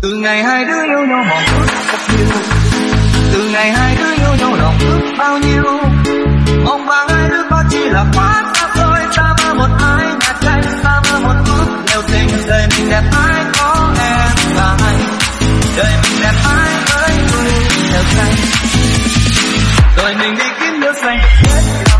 Từ ngày hai đứa yêu nhau mong ước thật nhiều, từ ngày hai đứa yêu nhau lòng ước bao nhiêu, mong và hai đứa có chỉ là quá xa xôi. Ta mơ một ai nhạt canh, ta mơ một ước đều tình. Đời mình đẹp ai có em và anh, đời mình đẹp ai với tôi đều xanh. Đời mình đi kiếm nước xanh hết.